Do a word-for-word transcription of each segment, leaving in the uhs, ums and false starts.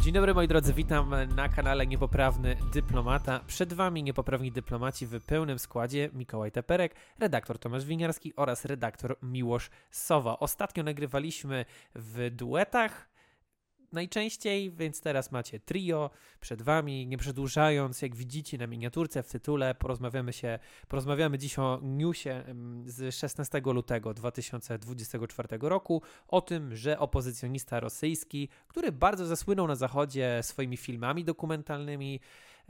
Dzień dobry moi drodzy, witam na kanale Niepoprawny Dyplomata. Przed wami Niepoprawni Dyplomaci w pełnym składzie: Mikołaj Teperek, redaktor Tomasz Winiarski oraz redaktor Miłosz Sowa. Ostatnio nagrywaliśmy w duetach najczęściej, więc teraz macie trio przed wami. Nie przedłużając, jak widzicie na miniaturce w tytule, porozmawiamy się, porozmawiamy dziś o newsie z szesnastego lutego dwa tysiące dwudziestego czwartego roku, o tym, że opozycjonista rosyjski, który bardzo zasłynął na Zachodzie swoimi filmami dokumentalnymi,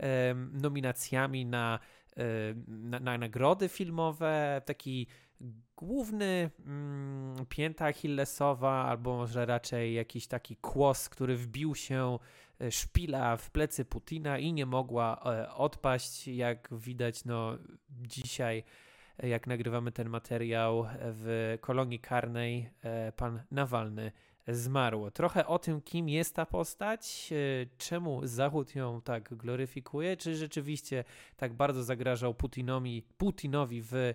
nominacjami na, na, na nagrody filmowe, taki główny mm, pięta achillesowa, albo może raczej jakiś taki kłos, który wbił się, szpila w plecy Putina i nie mogła e, odpaść. Jak widać, no dzisiaj, jak nagrywamy ten materiał, w kolonii karnej e, pan Nawalny zmarł. Trochę o tym, kim jest ta postać, e, czemu Zachód ją tak gloryfikuje, czy rzeczywiście tak bardzo zagrażał Putinowi, Putinowi w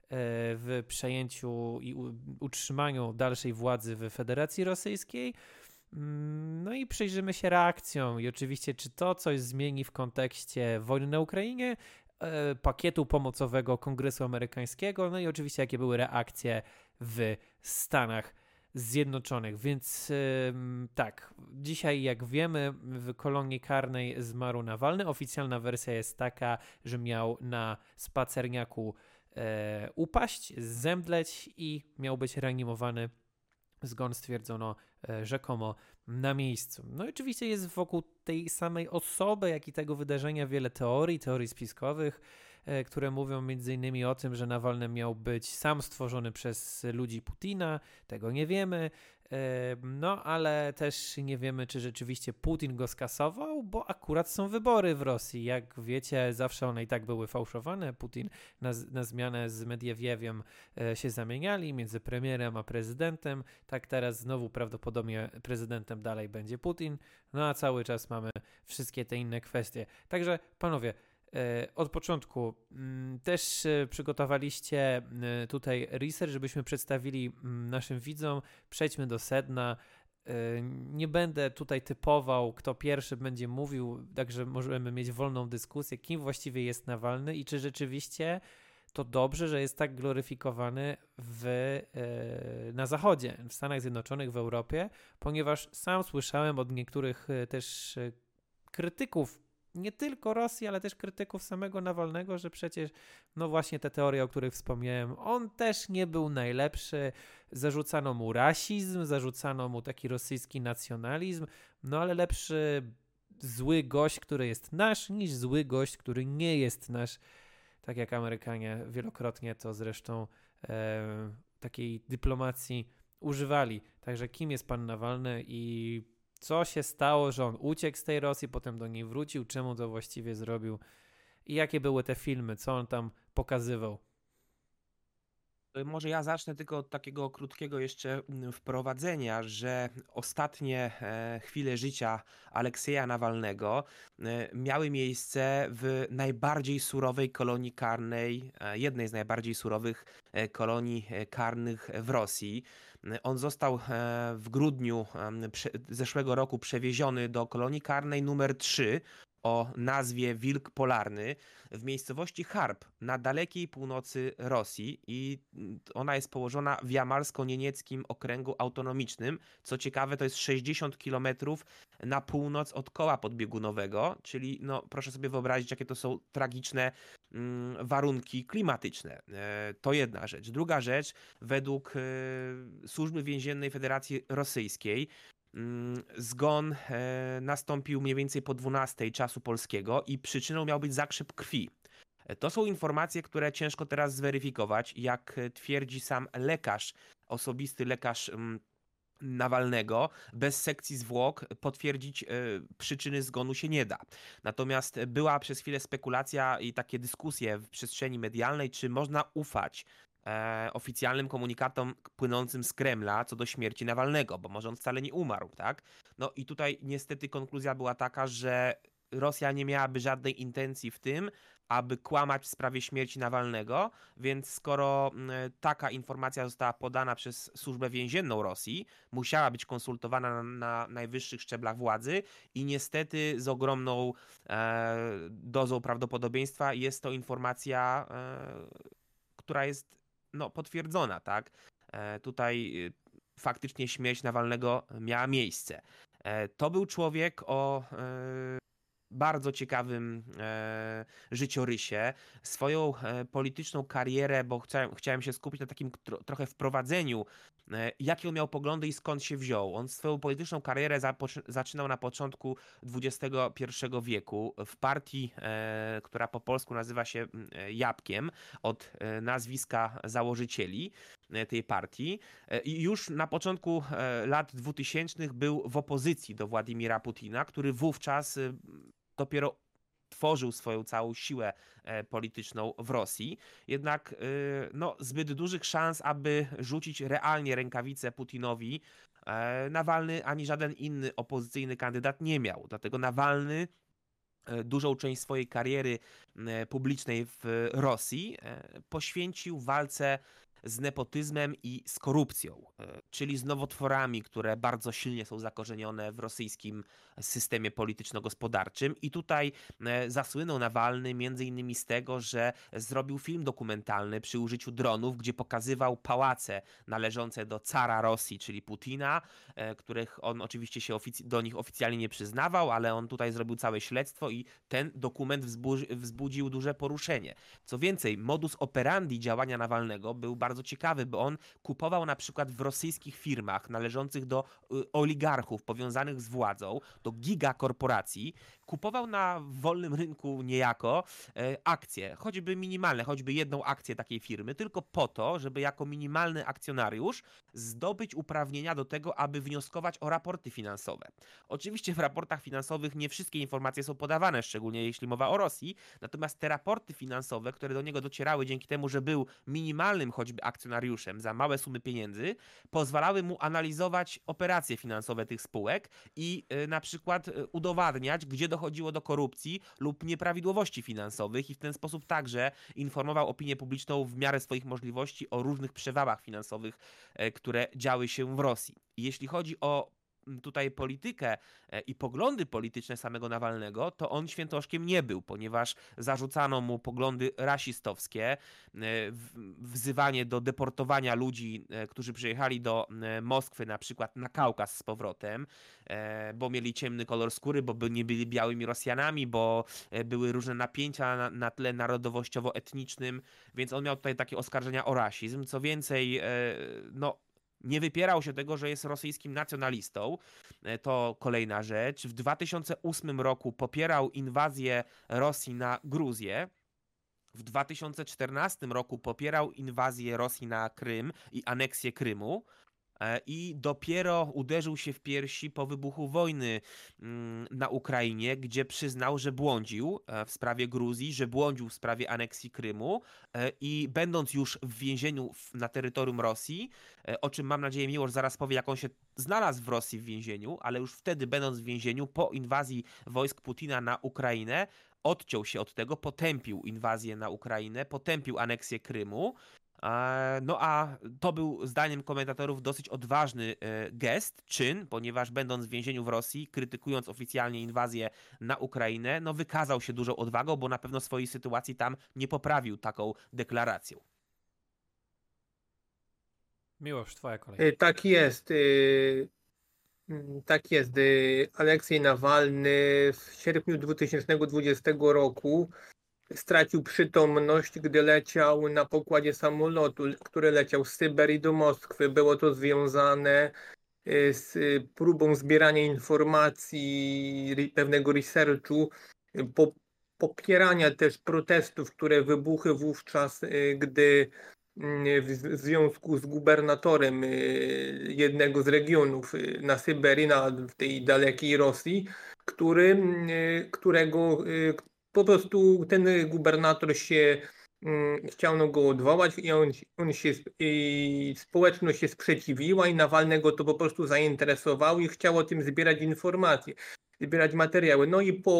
w przejęciu i utrzymaniu dalszej władzy w Federacji Rosyjskiej. No i przyjrzymy się reakcjom i oczywiście, czy to coś zmieni w kontekście wojny na Ukrainie, pakietu pomocowego Kongresu Amerykańskiego, no i oczywiście jakie były reakcje w Stanach Zjednoczonych. Więc tak, dzisiaj jak wiemy, w kolonii karnej zmarł Nawalny. Oficjalna wersja jest taka, że miał na spacerniaku E, upaść, zemdleć i miał być reanimowany. Zgon stwierdzono e, rzekomo na miejscu. No i oczywiście jest wokół tej samej osoby, jak i tego wydarzenia wiele teorii, teorii spiskowych, e, które mówią między innymi o tym, że Nawalny miał być sam stworzony przez ludzi Putina. Tego nie wiemy. No, ale też nie wiemy, czy rzeczywiście Putin go skasował, bo akurat są wybory w Rosji. Jak wiecie, zawsze one i tak były fałszowane. Putin na, na zmianę z Medwiediewem się zamieniali między premierem a prezydentem. Tak teraz znowu prawdopodobnie prezydentem dalej będzie Putin. No a cały czas mamy wszystkie te inne kwestie. Także panowie, od początku też przygotowaliście tutaj research, żebyśmy przedstawili naszym widzom. Przejdźmy do sedna. Nie będę tutaj typował, kto pierwszy będzie mówił, także możemy mieć wolną dyskusję, kim właściwie jest Nawalny i czy rzeczywiście to dobrze, że jest tak gloryfikowany w, na Zachodzie, w Stanach Zjednoczonych, w Europie, ponieważ sam słyszałem od niektórych też krytyków nie tylko Rosji, ale też krytyków samego Nawalnego, że przecież, no właśnie te teorie, o których wspomniałem, on też nie był najlepszy, zarzucano mu rasizm, zarzucano mu taki rosyjski nacjonalizm, no ale lepszy zły gość, który jest nasz, niż zły gość, który nie jest nasz, tak jak Amerykanie wielokrotnie to zresztą e, takiej dyplomacji używali. Także kim jest pan Nawalny i co się stało, że on uciekł z tej Rosji, potem do niej wrócił, czemu to właściwie zrobił i jakie były te filmy, co on tam pokazywał? Może ja zacznę tylko od takiego krótkiego jeszcze wprowadzenia, że ostatnie chwile życia Aleksieja Nawalnego miały miejsce w najbardziej surowej kolonii karnej, jednej z najbardziej surowych kolonii karnych w Rosji. On został w grudniu zeszłego roku przewieziony do kolonii karnej numer trzy o nazwie Wilk Polarny w miejscowości Charb na dalekiej północy Rosji i ona jest położona w jamalsko-nienieckim okręgu autonomicznym. Co ciekawe, to jest sześćdziesiąt kilometrów na północ od koła podbiegunowego, czyli no, proszę sobie wyobrazić, jakie to są tragiczne mm, warunki klimatyczne. E, to jedna rzecz. Druga rzecz, według e, Służby Więziennej Federacji Rosyjskiej zgon e, nastąpił mniej więcej po dwunastej czasu polskiego i przyczyną miał być zakrzep krwi. To są informacje, które ciężko teraz zweryfikować, jak twierdzi sam lekarz, osobisty lekarz m, Nawalnego, bez sekcji zwłok potwierdzić e, przyczyny zgonu się nie da. Natomiast była przez chwilę spekulacja i takie dyskusje w przestrzeni medialnej, czy można ufać E, oficjalnym komunikatom płynącym z Kremla co do śmierci Nawalnego, bo może on wcale nie umarł, tak? No i tutaj niestety konkluzja była taka, że Rosja nie miałaby żadnej intencji w tym, aby kłamać w sprawie śmierci Nawalnego, więc skoro mm, taka informacja została podana przez służbę więzienną Rosji, musiała być konsultowana na, na najwyższych szczeblach władzy i niestety z ogromną e, dozą prawdopodobieństwa jest to informacja, e, która jest no, potwierdzona, tak? E, tutaj e, faktycznie śmierć Nawalnego miała miejsce. E, to był człowiek o e, bardzo ciekawym e, życiorysie. Swoją e, polityczną karierę, bo chciałem, chciałem się skupić na takim tro, trochę wprowadzeniu, e, jakie on miał poglądy i skąd się wziął. On swoją polityczną karierę zapoczy, zaczynał na początku dwudziestego pierwszego wieku w partii, e, która po polsku nazywa się e, Jabłkiem, od e, nazwiska założycieli e, tej partii. E, I już na początku e, lat dwutysięcznych był w opozycji do Władimira Putina, który wówczas e, dopiero tworzył swoją całą siłę e, polityczną w Rosji. Jednak e, no, zbyt dużych szans, aby rzucić realnie rękawicę Putinowi, e, Nawalny ani żaden inny opozycyjny kandydat nie miał. Dlatego Nawalny e, dużą część swojej kariery e, publicznej w Rosji e, poświęcił walce z nepotyzmem i z korupcją, e, czyli z nowotworami, które bardzo silnie są zakorzenione w rosyjskim systemie polityczno-gospodarczym. I tutaj e, zasłynął Nawalny między innymi z tego, że zrobił film dokumentalny przy użyciu dronów, gdzie pokazywał pałace należące do cara Rosji, czyli Putina, e, których on oczywiście się ofic- do nich oficjalnie nie przyznawał, ale on tutaj zrobił całe śledztwo i ten dokument wzbu- wzbudził duże poruszenie. Co więcej, modus operandi działania Nawalnego był bardzo ciekawy, bo on kupował na przykład w rosyjskich firmach należących do y, oligarchów powiązanych z władzą, do gigakorporacji, kupował na wolnym rynku niejako e, akcje, choćby minimalne, choćby jedną akcję takiej firmy, tylko po to, żeby jako minimalny akcjonariusz zdobyć uprawnienia do tego, aby wnioskować o raporty finansowe. Oczywiście w raportach finansowych nie wszystkie informacje są podawane, szczególnie jeśli mowa o Rosji, natomiast te raporty finansowe, które do niego docierały dzięki temu, że był minimalnym choćby akcjonariuszem za małe sumy pieniędzy, pozwalały mu analizować operacje finansowe tych spółek i y, na przykład y, udowadniać, gdzie dochodziło do korupcji lub nieprawidłowości finansowych i w ten sposób także informował opinię publiczną w miarę swoich możliwości o różnych przewałach finansowych, y, które działy się w Rosji. I jeśli chodzi o tutaj politykę i poglądy polityczne samego Nawalnego, to on świętoszkiem nie był, ponieważ zarzucano mu poglądy rasistowskie, wzywanie do deportowania ludzi, którzy przyjechali do Moskwy na przykład na Kaukaz z powrotem, bo mieli ciemny kolor skóry, bo nie byli białymi Rosjanami, bo były różne napięcia na, na tle narodowościowo-etnicznym, więc on miał tutaj takie oskarżenia o rasizm. Co więcej, no nie wypierał się tego, że jest rosyjskim nacjonalistą. To kolejna rzecz. W dwa tysiące ósmym roku popierał inwazję Rosji na Gruzję. W dwa tysiące czternastym roku popierał inwazję Rosji na Krym i aneksję Krymu. I dopiero uderzył się w piersi po wybuchu wojny na Ukrainie, gdzie przyznał, że błądził w sprawie Gruzji, że błądził w sprawie aneksji Krymu i będąc już w więzieniu na terytorium Rosji, o czym mam nadzieję Miłosz zaraz powie, jak on się znalazł w Rosji w więzieniu, ale już wtedy będąc w więzieniu po inwazji wojsk Putina na Ukrainę, odciął się od tego, potępił inwazję na Ukrainę, potępił aneksję Krymu. No a to był zdaniem komentatorów dosyć odważny gest, czyn, ponieważ będąc w więzieniu w Rosji, krytykując oficjalnie inwazję na Ukrainę, no wykazał się dużą odwagą, bo na pewno swojej sytuacji tam nie poprawił taką deklaracją. Miłosz, twoja kolej. Tak jest. Tak jest. Aleksiej Nawalny w sierpniu dwa tysiące dwudziestego roku stracił przytomność, gdy leciał na pokładzie samolotu, który leciał z Syberii do Moskwy. Było to związane z próbą zbierania informacji, pewnego researchu, po, popierania też protestów, które wybuchły wówczas, gdy w związku z gubernatorem jednego z regionów na Syberii, na, w tej dalekiej Rosji, który, którego po prostu ten gubernator się chciano go odwołać i on, on się i społeczność się sprzeciwiła i Nawalnego to po prostu zainteresowało i chciało o tym zbierać informacje, zbierać materiały. No i po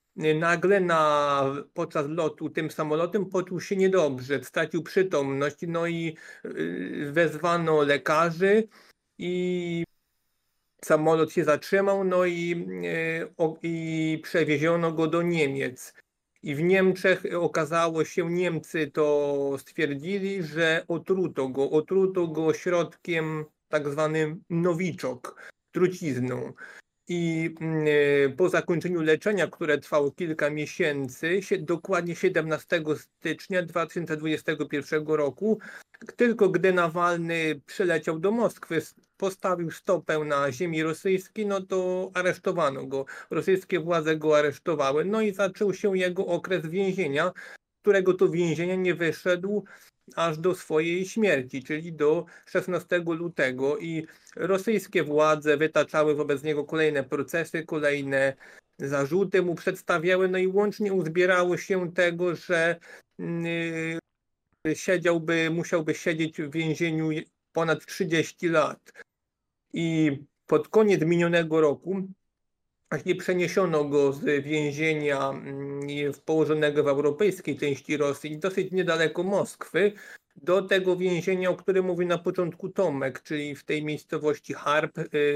nagle na, podczas lotu tym samolotem poczuł się niedobrze, stracił przytomność, no i wezwano lekarzy i samolot się zatrzymał, no i, i przewieziono go do Niemiec. I w Niemczech okazało się, Niemcy to stwierdzili, że otruto go, otruto go środkiem tak zwanym nowiczok, trucizną. I po zakończeniu leczenia, które trwało kilka miesięcy, dokładnie siedemnastego stycznia dwa tysiące dwudziestego pierwszego roku, tylko gdy Nawalny przyleciał do Moskwy, postawił stopę na ziemi rosyjskiej, no to aresztowano go. Rosyjskie władze go aresztowały, no i zaczął się jego okres więzienia, którego to więzienia nie wyszedł aż do swojej śmierci, czyli do szesnastego lutego, i rosyjskie władze wytaczały wobec niego kolejne procesy, kolejne zarzuty mu przedstawiały, no i łącznie uzbierało się tego, że yy, siedziałby, musiałby siedzieć w więzieniu ponad trzydzieści lat. I pod koniec minionego roku właśnie przeniesiono go z więzienia położonego w europejskiej części Rosji, dosyć niedaleko Moskwy, do tego więzienia, o którym mówi na początku Tomek, czyli w tej miejscowości Harb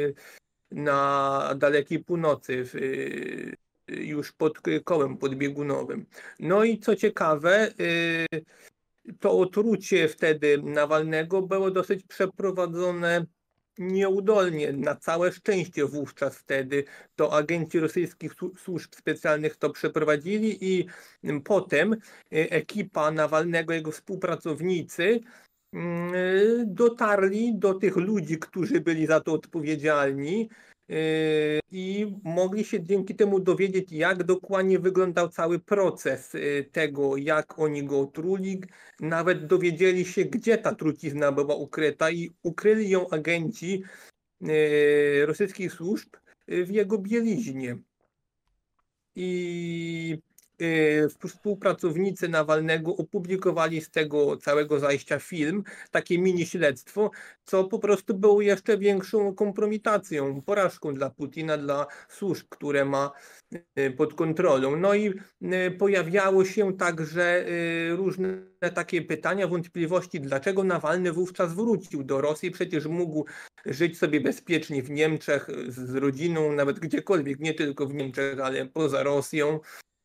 na dalekiej północy, już pod kołem podbiegunowym. No i co ciekawe, to otrucie wtedy Nawalnego było dosyć przeprowadzone nieudolnie, na całe szczęście wówczas wtedy to agenci rosyjskich służb specjalnych to przeprowadzili i potem ekipa Nawalnego, jego współpracownicy dotarli do tych ludzi, którzy byli za to odpowiedzialni i mogli się dzięki temu dowiedzieć, jak dokładnie wyglądał cały proces tego, jak oni go otruli. Nawet dowiedzieli się, gdzie ta trucizna była ukryta i ukryli ją agenci rosyjskich służb w jego bieliźnie. I współpracownicy Nawalnego opublikowali z tego całego zajścia film, takie mini śledztwo, co po prostu było jeszcze większą kompromitacją, porażką dla Putina, dla służb, które ma pod kontrolą. No i pojawiało się także różne takie pytania, wątpliwości, dlaczego Nawalny wówczas wrócił do Rosji, przecież mógł żyć sobie bezpiecznie w Niemczech z rodziną, nawet gdziekolwiek, nie tylko w Niemczech, ale poza Rosją.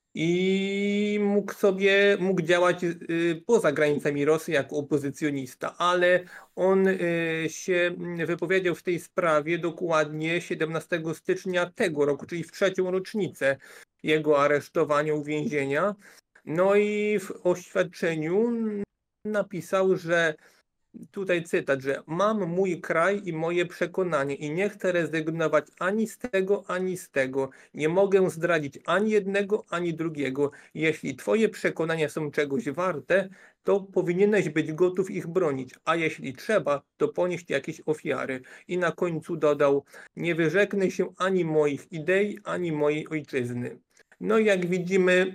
I mógł sobie, mógł działać poza granicami Rosji jako opozycjonista, ale on się wypowiedział w tej sprawie dokładnie siedemnastego stycznia tego roku, czyli w trzecią rocznicę jego aresztowania, uwięzienia. No i w oświadczeniu napisał, że tutaj cytat, że mam mój kraj i moje przekonanie i nie chcę rezygnować ani z tego, ani z tego. Nie mogę zdradzić ani jednego, ani drugiego. Jeśli twoje przekonania są czegoś warte, to powinieneś być gotów ich bronić, a jeśli trzeba, to ponieść jakieś ofiary. I na końcu dodał, nie wyrzeknę się ani moich idei, ani mojej ojczyzny. No jak widzimy,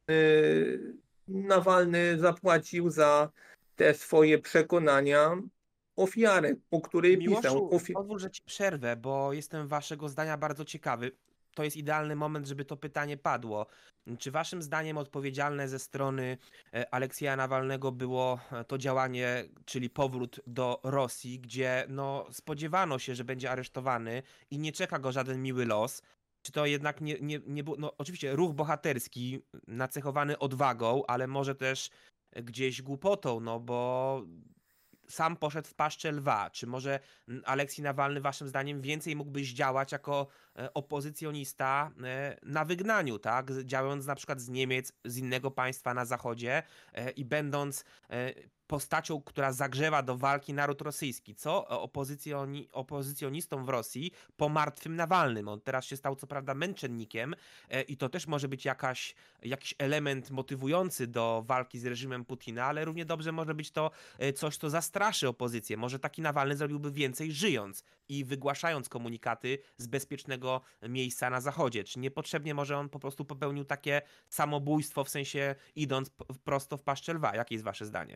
yy, Nawalny zapłacił za te swoje przekonania ofiarę, o której Miłoszu, pisał. Ofi- pozwól, że ci przerwę, bo jestem waszego zdania bardzo ciekawy. To jest idealny moment, żeby to pytanie padło. Czy waszym zdaniem odpowiedzialne ze strony Aleksieja Nawalnego było to działanie, czyli powrót do Rosji, gdzie no, spodziewano się, że będzie aresztowany i nie czeka go żaden miły los? Czy to jednak nie, nie, nie było, no oczywiście ruch bohaterski, nacechowany odwagą, ale może też gdzieś głupotą, no bo sam poszedł w paszczę lwa. Czy może Aleksiej Nawalny waszym zdaniem więcej mógłby działać jako opozycjonista na wygnaniu, tak? Działając na przykład z Niemiec, z innego państwa na zachodzie i będąc postacią, która zagrzewa do walki naród rosyjski, co opozycjoni, opozycjonistom w Rosji po martwym Nawalnym. On teraz się stał co prawda męczennikiem i to też może być jakaś, jakiś element motywujący do walki z reżimem Putina, ale równie dobrze może być to coś, co zastraszy opozycję. Może taki Nawalny zrobiłby więcej żyjąc i wygłaszając komunikaty z bezpiecznego miejsca na zachodzie. Czy niepotrzebnie może on po prostu popełnił takie samobójstwo, w sensie idąc prosto w paszczę lwa? Jakie jest wasze zdanie?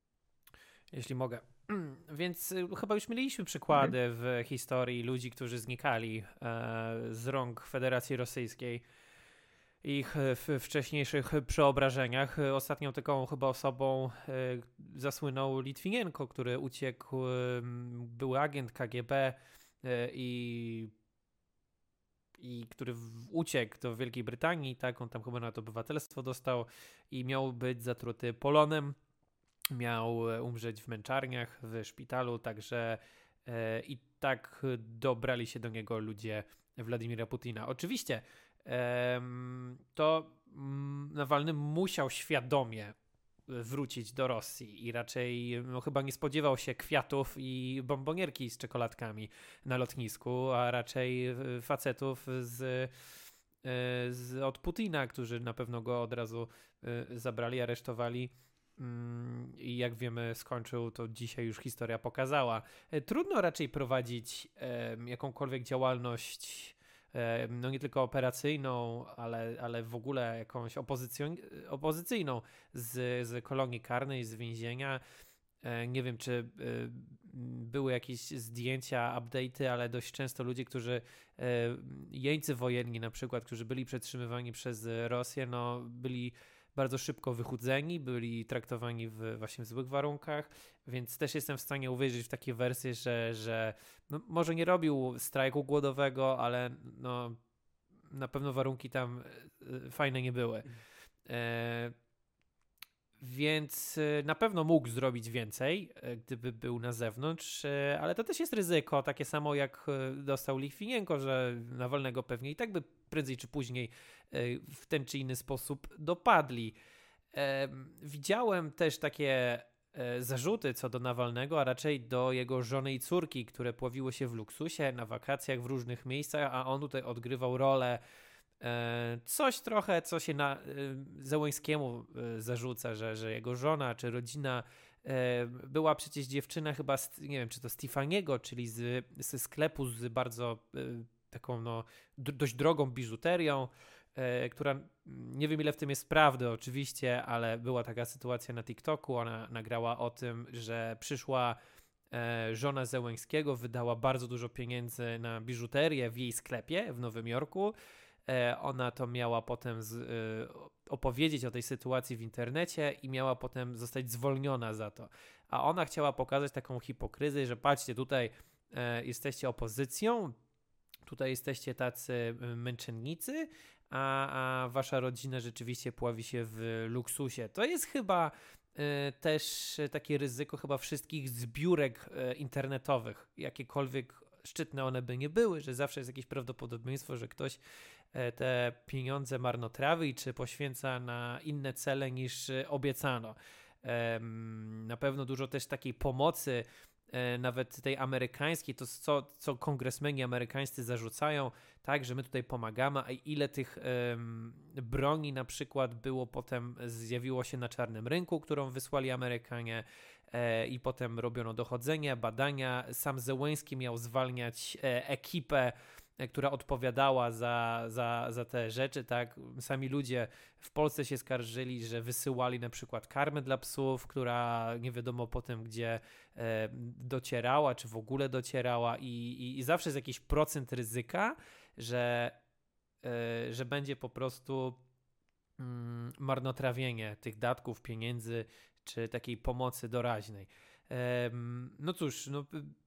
Jeśli mogę. Więc chyba już mieliśmy przykłady w historii ludzi, którzy znikali e, z rąk Federacji Rosyjskiej. ich w wcześniejszych przeobrażeniach. Ostatnią taką chyba osobą zasłynął Litwinienko, który uciekł, były agent K G B i, i który uciekł do Wielkiej Brytanii, tak, on tam chyba nawet obywatelstwo dostał i miał być zatruty polonem, miał umrzeć w męczarniach, w szpitalu, także i tak dobrali się do niego ludzie Władimira Putina. Oczywiście to Nawalny musiał świadomie wrócić do Rosji i raczej no, chyba nie spodziewał się kwiatów i bombonierki z czekoladkami na lotnisku, a raczej facetów z, z, od Putina, którzy na pewno go od razu zabrali, aresztowali i jak wiemy skończył, to dzisiaj już historia pokazała. Trudno raczej prowadzić jakąkolwiek działalność no nie tylko operacyjną, ale, ale w ogóle jakąś opozycjon- opozycyjną z, z kolonii karnej, z więzienia. Nie wiem, czy były jakieś zdjęcia, update'y, ale dość często ludzie, którzy jeńcy wojenni na przykład, którzy byli przetrzymywani przez Rosję, no byli bardzo szybko wychudzeni, byli traktowani w właśnie w złych warunkach, więc też jestem w stanie uwierzyć w takie wersje, że, że no, może nie robił strajku głodowego, ale no, na pewno warunki tam fajne nie były. E, więc na pewno mógł zrobić więcej, gdyby był na zewnątrz, ale to też jest ryzyko, takie samo jak dostał Litwinienko, że Nawalnego pewnie i tak by prędzej czy później w ten czy inny sposób dopadli. Widziałem też takie zarzuty co do Nawalnego, a raczej do jego żony i córki, które pławiły się w luksusie, na wakacjach w różnych miejscach, a on tutaj odgrywał rolę coś trochę, co się na Zełenskiemu zarzuca, że, że jego żona czy rodzina była przecież dziewczyna chyba, z, nie wiem, czy to Stefaniego, czyli z, ze sklepu z bardzo taką no, dość drogą biżuterią, która nie wiem ile w tym jest prawdy oczywiście, ale była taka sytuacja na TikToku, ona nagrała o tym, że przyszła żona Zełenskiego, wydała bardzo dużo pieniędzy na biżuterię w jej sklepie w Nowym Jorku. Ona to miała potem z, opowiedzieć o tej sytuacji w internecie i miała potem zostać zwolniona za to. A ona chciała pokazać taką hipokryzję, że patrzcie, tutaj jesteście opozycją, tutaj jesteście tacy męczennicy, a, a wasza rodzina rzeczywiście pławi się w luksusie. To jest chyba y, też takie ryzyko chyba wszystkich zbiórek y, internetowych, jakiekolwiek szczytne one by nie były, że zawsze jest jakieś prawdopodobieństwo, że ktoś y, te pieniądze marnotrawi czy poświęca na inne cele niż obiecano. Y, na pewno dużo też takiej pomocy, nawet tej amerykańskiej, to co, co kongresmeni amerykańscy zarzucają, tak, że my tutaj pomagamy, a ile tych um, broni na przykład było potem, zjawiło się na czarnym rynku, którą wysłali Amerykanie e, i potem robiono dochodzenia, badania. Sam Zełenski miał zwalniać e, ekipę, e, która odpowiadała za, za, za te rzeczy, tak. Sami ludzie w Polsce się skarżyli, że wysyłali na przykład karmę dla psów, która nie wiadomo potem gdzie e, docierała, czy w ogóle docierała i, i, i zawsze jest jakiś procent ryzyka, że, e, że będzie po prostu mm, marnotrawienie tych datków, pieniędzy, czy takiej pomocy doraźnej. E, no cóż, no,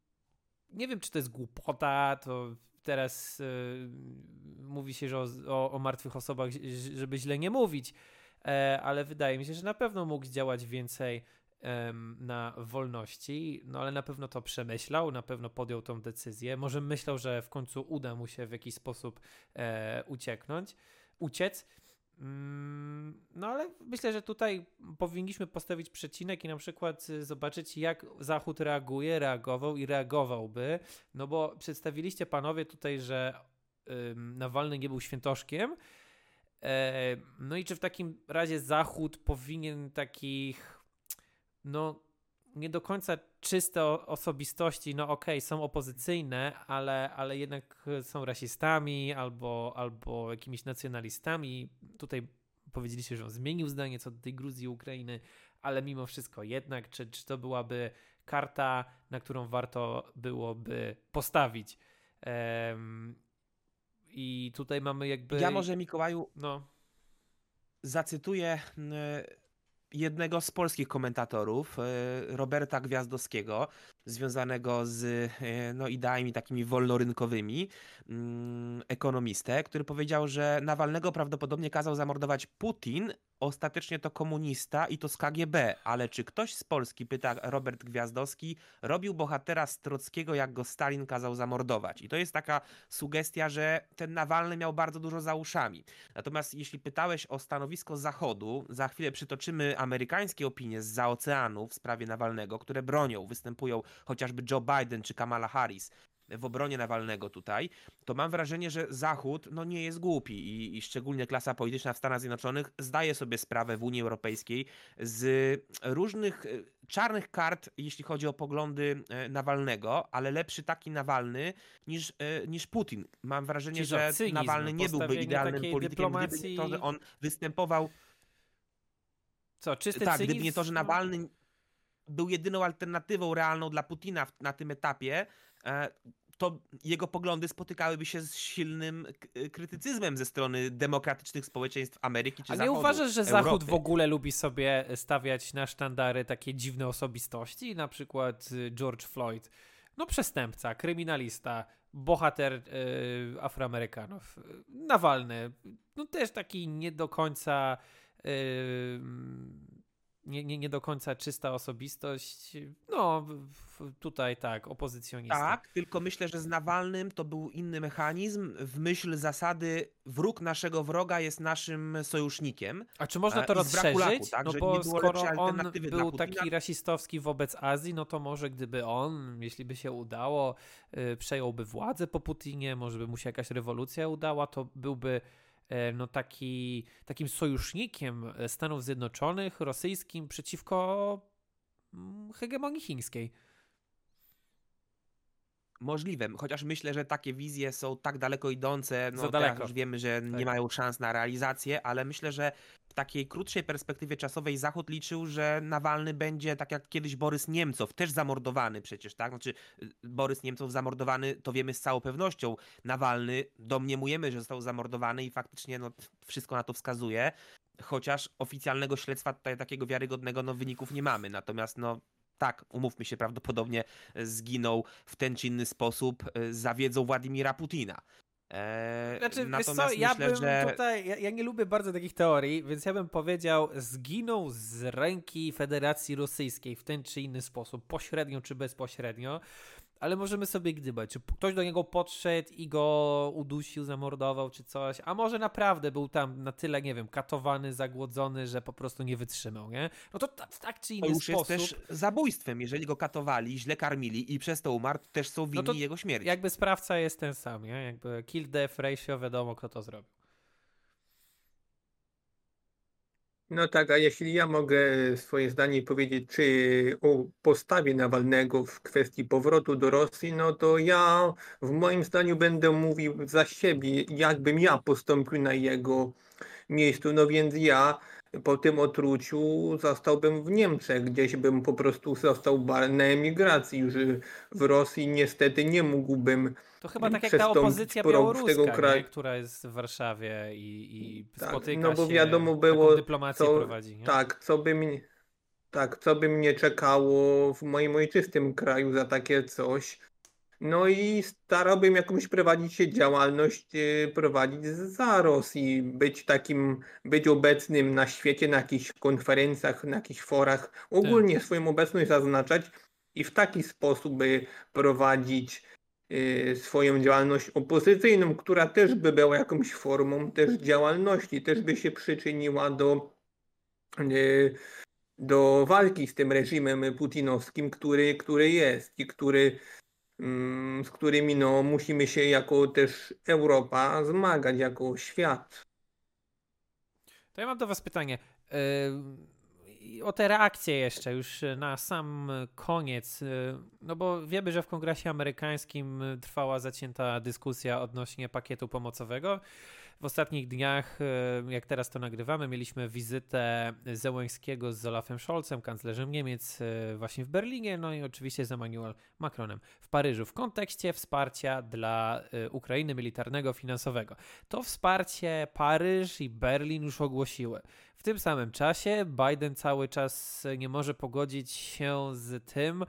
nie wiem, czy to jest głupota, to teraz y, mówi się, że o, o, o martwych osobach, żeby źle nie mówić, e, ale wydaje mi się, że na pewno mógł działać więcej em, na wolności, no ale na pewno to przemyślał, na pewno podjął tą decyzję. Może myślał, że w końcu uda mu się w jakiś sposób e, ucieknąć, uciec. Mm, no ale myślę, że tutaj powinniśmy postawić przecinek i na przykład zobaczyć, jak Zachód reaguje, reagował i reagowałby, no bo przedstawiliście panowie tutaj, że ym, Nawalny nie był świętoszkiem, e, no i czy w takim razie Zachód powinien takich no nie do końca czyste osobistości, no okej, okay, są opozycyjne, ale, ale jednak są rasistami albo, albo jakimiś nacjonalistami. Tutaj powiedzieliście, że on zmienił zdanie co do tej Gruzji, Ukrainy, ale mimo wszystko jednak, czy, czy to byłaby karta, na którą warto byłoby postawić? Um, I tutaj mamy jakby... Ja może, Mikołaju, no. zacytuję jednego z polskich komentatorów, Roberta Gwiazdowskiego, związanego z no, ideami takimi wolnorynkowymi, ekonomistę, który powiedział, że Nawalnego prawdopodobnie kazał zamordować Putin, ostatecznie to komunista i to z K G B, ale czy ktoś z Polski, pyta Robert Gwiazdowski, robił bohatera z Trockiego, jak go Stalin kazał zamordować? I to jest taka sugestia, że ten Nawalny miał bardzo dużo za uszami. Natomiast jeśli pytałeś o stanowisko Zachodu, za chwilę przytoczymy amerykańskie opinie zza oceanu w sprawie Nawalnego, które bronią, występują chociażby Joe Biden czy Kamala Harris w obronie Nawalnego tutaj, to mam wrażenie, że Zachód no, nie jest głupi i, i szczególnie klasa polityczna w Stanach Zjednoczonych zdaje sobie sprawę w Unii Europejskiej z różnych czarnych kart, jeśli chodzi o poglądy Nawalnego, ale lepszy taki Nawalny niż, niż Putin. Mam wrażenie, Czyli że cynizm, Nawalny nie byłby idealnym politykiem, dyplomacji... gdyby nie to, że on występował... Co, czysty tak, cynizm? gdyby nie to, że Nawalny był jedyną alternatywą realną dla Putina na tym etapie, to jego poglądy spotykałyby się z silnym krytycyzmem ze strony demokratycznych społeczeństw Ameryki czy A nie Zachodu, uważasz, że Europy? Zachód w ogóle lubi sobie stawiać na sztandary takie dziwne osobistości? Na przykład George Floyd. No przestępca, kryminalista, bohater yy, Afroamerykanów. Nawalny. No też taki nie do końca... Yy, Nie, nie, nie do końca czysta osobistość. No, tutaj tak, opozycjonista. Tak, tylko myślę, że z Nawalnym to był inny mechanizm w myśl zasady wróg naszego wroga jest naszym sojusznikiem. A czy można to rozszerzyć? Laku, tak? No że bo skoro on był Putina... taki rasistowski wobec Azji, no to może gdyby on, jeśli by się udało, yy, przejąłby władzę po Putinie, może by mu się jakaś rewolucja udała, to byłby no taki, takim sojusznikiem Stanów Zjednoczonych, rosyjskim przeciwko hegemonii chińskiej. Możliwe, chociaż myślę, że takie wizje są tak daleko idące, no Za daleko. Teraz już wiemy, że tak. nie mają szans na realizację, ale myślę, że w takiej krótszej perspektywie czasowej Zachód liczył, że Nawalny będzie tak jak kiedyś Borys Niemcow, też zamordowany przecież, tak? Znaczy Borys Niemcow zamordowany, to wiemy z całą pewnością. Nawalny, domniemujemy, że został zamordowany i faktycznie no, wszystko na to wskazuje, chociaż oficjalnego śledztwa tutaj takiego wiarygodnego no, wyników nie mamy, natomiast no tak, umówmy się, prawdopodobnie zginął w ten czy inny sposób za wiedzą Władimira Putina. Eee, znaczy, natomiast wiesz co, ja myślę, bym że... tutaj, ja, ja nie lubię bardzo takich teorii, więc ja bym powiedział, zginął z ręki Federacji Rosyjskiej w ten czy inny sposób, pośrednio czy bezpośrednio, ale możemy sobie gdybać, czy ktoś do niego podszedł i go udusił, zamordował czy coś, a może naprawdę był tam na tyle, nie wiem, katowany, zagłodzony, że po prostu nie wytrzymał, nie? No to tak, tak czy inny to już sposób... jest też zabójstwem, jeżeli go katowali, źle karmili i przez to umarł, to też są winni no to jego śmierci. Jakby sprawca jest ten sam, nie? Jakby kill death ratio, wiadomo kto to zrobił. No tak, a jeśli ja mogę swoje zdanie powiedzieć, czy o postawie Nawalnego w kwestii powrotu do Rosji, no to ja w moim zdaniu będę mówił za siebie, jakbym ja postąpił na jego miejscu. No więc ja po tym otruciu zostałbym w Niemczech, gdzieś bym po prostu został na emigracji. Już w Rosji niestety nie mógłbym To chyba tak jak ta opozycja białoruska, nie? Która jest w Warszawie i, i tak, spotyka no bo się, wiadomo było, dyplomację co, prowadzi. Nie? Tak, co by mnie, tak, co by mnie czekało w moim ojczystym kraju za takie coś. No i starałbym jakąś prowadzić się działalność, prowadzić za Rosji, być takim, być obecnym na świecie, na jakichś konferencjach, na jakichś forach, ogólnie tak. Swoją obecność zaznaczać i w taki sposób by prowadzić y, swoją działalność opozycyjną, która też by była jakąś formą też działalności, też by się przyczyniła do y, do walki z tym reżimem putinowskim, który, który jest i który z którymi no, musimy się jako też Europa zmagać, jako świat. To ja mam do was pytanie. I o te reakcje jeszcze już na sam koniec, no bo wiemy, że w Kongresie amerykańskim trwała zacięta dyskusja odnośnie pakietu pomocowego. W ostatnich dniach, jak teraz to nagrywamy, mieliśmy wizytę Zełenskiego z Olafem Scholzem, kanclerzem Niemiec, właśnie w Berlinie, no i oczywiście z Emmanuel Macronem w Paryżu, w kontekście wsparcia dla Ukrainy militarnego, finansowego. To wsparcie Paryż i Berlin już ogłosiły. W tym samym czasie Biden cały czas nie może pogodzić się z tym,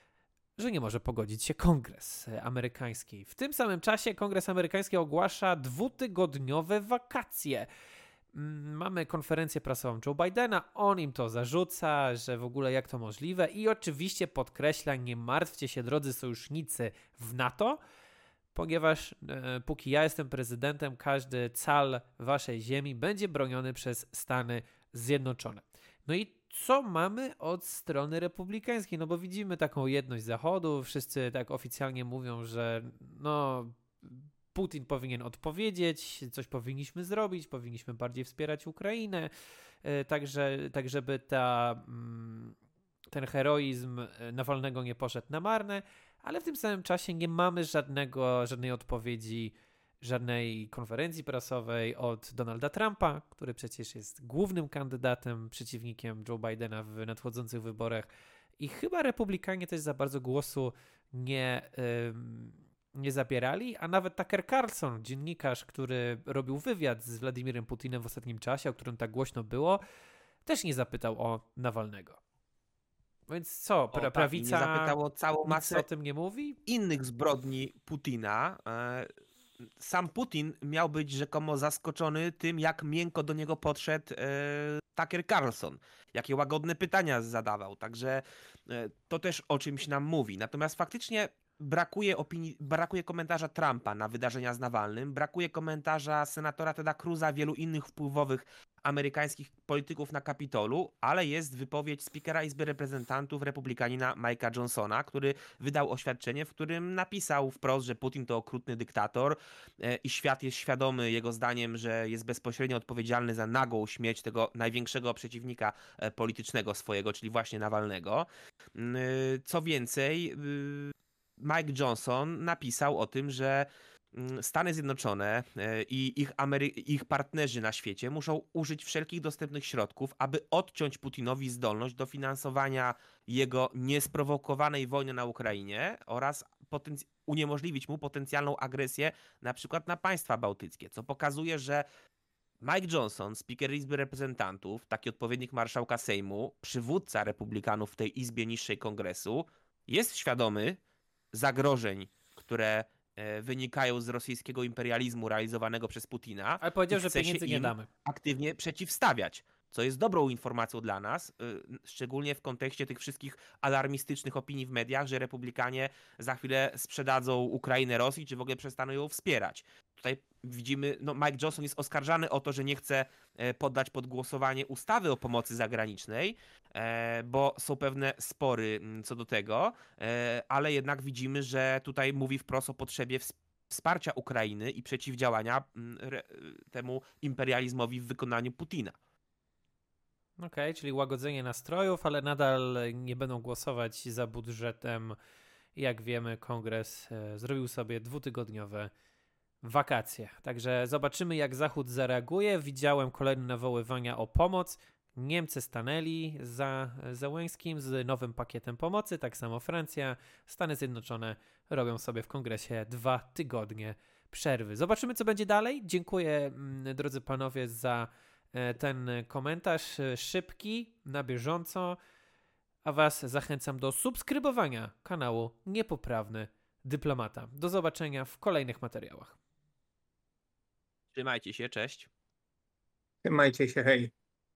że nie może pogodzić się Kongres amerykański. W tym samym czasie Kongres amerykański ogłasza dwutygodniowe wakacje. Mamy konferencję prasową Joe Bidena, on im to zarzuca, że w ogóle jak to możliwe i oczywiście podkreśla, nie martwcie się drodzy sojusznicy w NATO, ponieważ e, póki ja jestem prezydentem, każdy cal waszej ziemi będzie broniony przez Stany Zjednoczone. No i co mamy od strony republikańskiej? No bo widzimy taką jedność Zachodu, wszyscy tak oficjalnie mówią, że no Putin powinien odpowiedzieć, coś powinniśmy zrobić, powinniśmy bardziej wspierać Ukrainę, e, także, tak żeby ta, mm, ten heroizm Nawalnego nie poszedł na marne, ale w tym samym czasie nie mamy żadnego, żadnej odpowiedzi, żadnej konferencji prasowej od Donalda Trumpa, który przecież jest głównym kandydatem, przeciwnikiem Joe Bidena w nadchodzących wyborach i chyba republikanie też za bardzo głosu nie, ym, nie zabierali, a nawet Tucker Carlson, dziennikarz, który robił wywiad z Władimirem Putinem w ostatnim czasie, o którym tak głośno było, też nie zapytał o Nawalnego. Więc co, pra- O, tak, i prawica nie zapytało całą nic masę o tym nie mówi? innych zbrodni Putina. E, Sam Putin miał być rzekomo zaskoczony tym, jak miękko do niego podszedł e, Tucker Carlson. Jakie łagodne pytania zadawał. Także e, to też o czymś nam mówi. Natomiast faktycznie brakuje opinii, brakuje komentarza Trumpa na wydarzenia z Nawalnym, brakuje komentarza senatora Teda Cruza, wielu innych wpływowych amerykańskich polityków na Kapitolu, ale jest wypowiedź spikera Izby Reprezentantów republikanina Mike'a Johnsona, który wydał oświadczenie, w którym napisał wprost, że Putin to okrutny dyktator e, i świat jest świadomy jego zdaniem, że jest bezpośrednio odpowiedzialny za nagłą śmierć tego największego przeciwnika e, politycznego swojego, czyli właśnie Nawalnego. E, co więcej, e, Mike Johnson napisał o tym, że Stany Zjednoczone i ich, Amery- ich partnerzy na świecie muszą użyć wszelkich dostępnych środków, aby odciąć Putinowi zdolność do finansowania jego niesprowokowanej wojny na Ukrainie oraz potenc- uniemożliwić mu potencjalną agresję na przykład na państwa bałtyckie, co pokazuje, że Mike Johnson, speaker Izby Reprezentantów, taki odpowiednik marszałka Sejmu, przywódca republikanów w tej izbie niższej Kongresu, jest świadomy zagrożeń, które wynikają z rosyjskiego imperializmu realizowanego przez Putina. Ale powiedział, i że chce pieniędzy się nie im damy. aktywnie przeciwstawiać, co jest dobrą informacją dla nas, szczególnie w kontekście tych wszystkich alarmistycznych opinii w mediach, że republikanie za chwilę sprzedadzą Ukrainę Rosji, czy w ogóle przestaną ją wspierać. Tutaj widzimy, no Mike Johnson jest oskarżany o to, że nie chce poddać pod głosowanie ustawy o pomocy zagranicznej, bo są pewne spory co do tego, ale jednak widzimy, że tutaj mówi wprost o potrzebie wsparcia Ukrainy i przeciwdziałania temu imperializmowi w wykonaniu Putina. Okej, okay, czyli łagodzenie nastrojów, ale nadal nie będą głosować za budżetem. Jak wiemy, Kongres zrobił sobie dwutygodniowe wakacje. Także zobaczymy, jak Zachód zareaguje. Widziałem kolejne nawoływania o pomoc. Niemcy stanęli za Zełenskim z nowym pakietem pomocy, tak samo Francja. Stany Zjednoczone robią sobie w Kongresie dwa tygodnie przerwy. Zobaczymy, co będzie dalej. Dziękuję, drodzy panowie, za ten komentarz szybki, na bieżąco, a was zachęcam do subskrybowania kanału Niepoprawny Dyplomata. Do zobaczenia w kolejnych materiałach. Trzymajcie się, cześć. Trzymajcie się, hej.